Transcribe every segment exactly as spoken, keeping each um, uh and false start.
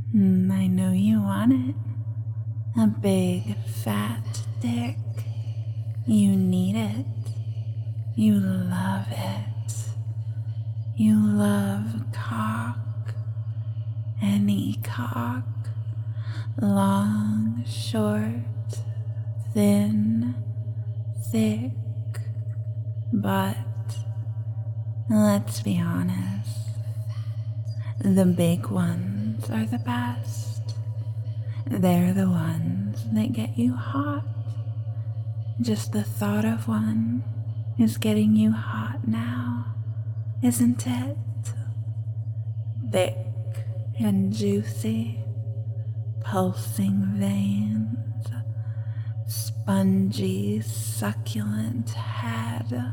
Mm, I know you want it. A big fat dick. You need it. You love it. You love cock. Any cock. Long, short, thin, thick. But let's be honest. The big ones are the best. They're the ones that get you hot. Just the thought of one is getting you hot now, isn't it? Thick and juicy, pulsing veins, spongy, succulent head,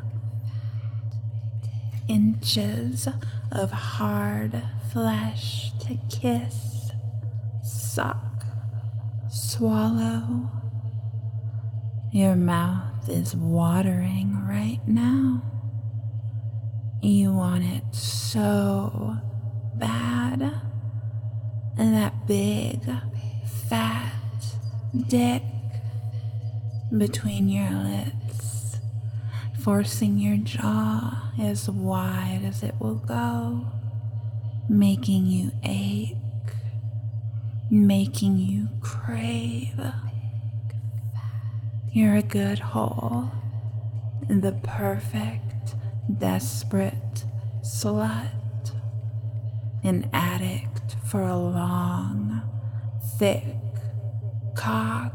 inches of hard flesh to kiss, suck, swallow. Your mouth is watering right now. You want it so bad. And that big, fat dick between your lips, forcing your jaw as wide as it will go, making you ache, making you crave. You're a good hole, the perfect, desperate slut, an addict for a long, thick cock.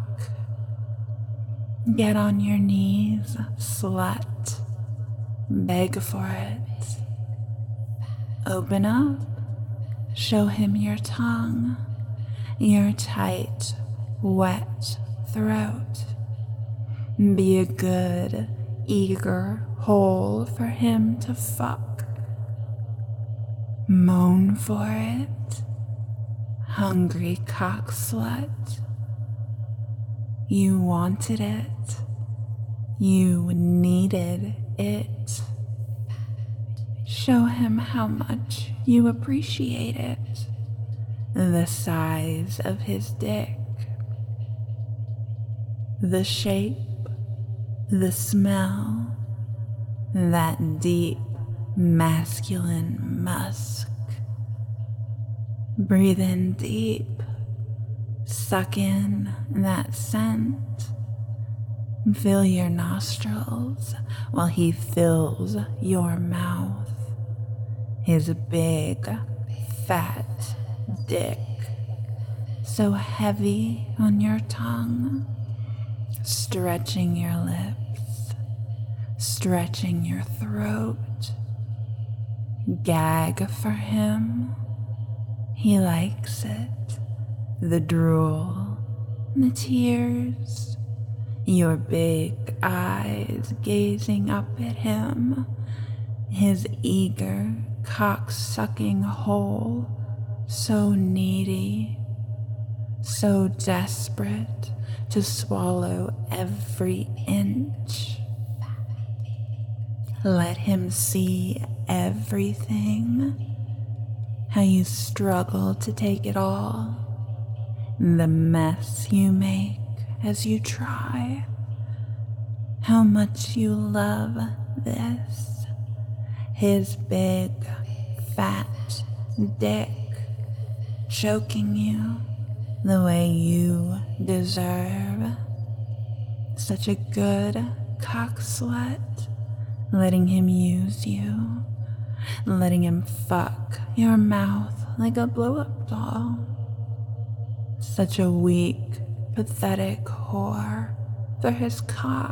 Get on your knees, slut. Beg for it. Open up. Show him your tongue, your tight, wet throat. Be a good, eager hole for him to fuck. Moan for it, hungry cock slut. You wanted it. You needed it. Show him how much you appreciate it. The size of his dick. The shape. The smell. That deep, masculine musk. Breathe in deep. Suck in that scent. Fill your nostrils while he fills your mouth. His big, fat dick, so heavy on your tongue, stretching your lips, stretching your throat. Gag for him. He likes it. The drool, the tears, your big eyes gazing up at him, his eager, cock-sucking hole, so needy, so desperate to swallow every inch. Let him see everything, how you struggle to take it all. The mess you make as you try. How much you love this. His big, fat dick choking you the way you deserve. Such a good cock slut. Letting him use you. Letting him fuck your mouth like a blow-up doll. Such a weak, pathetic whore for his cock.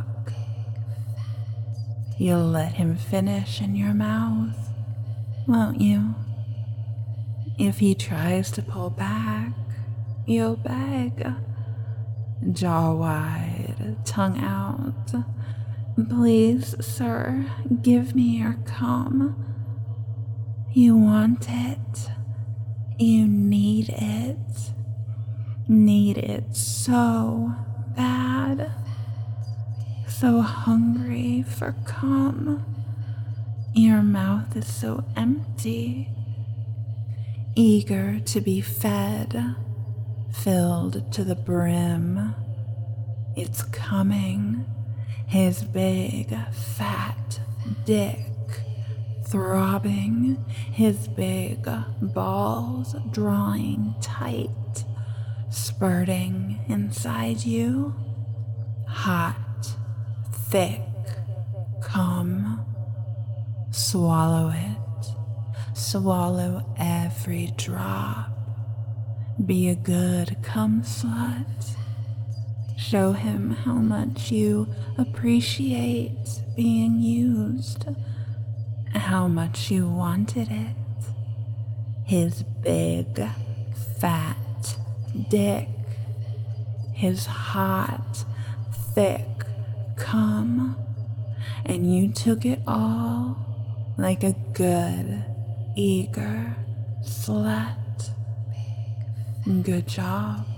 You'll let him finish in your mouth, won't you? If he tries to pull back, you'll beg. Jaw wide, tongue out. Please, sir, give me your cum. You want it. You need it. Need it so bad. So hungry for cum. Your mouth is so empty. eager to be fed, filled to the brim. It's coming, his big fat dick throbbing, his big balls drawing tight, spurting inside you. Hot, thick, come. Swallow it. Swallow every drop. Be a good cum slut. Show him how much you appreciate being used, how much you wanted it. His big, fat dick, his hot, thick cum, and you took it all like a good, eager slut. Good job.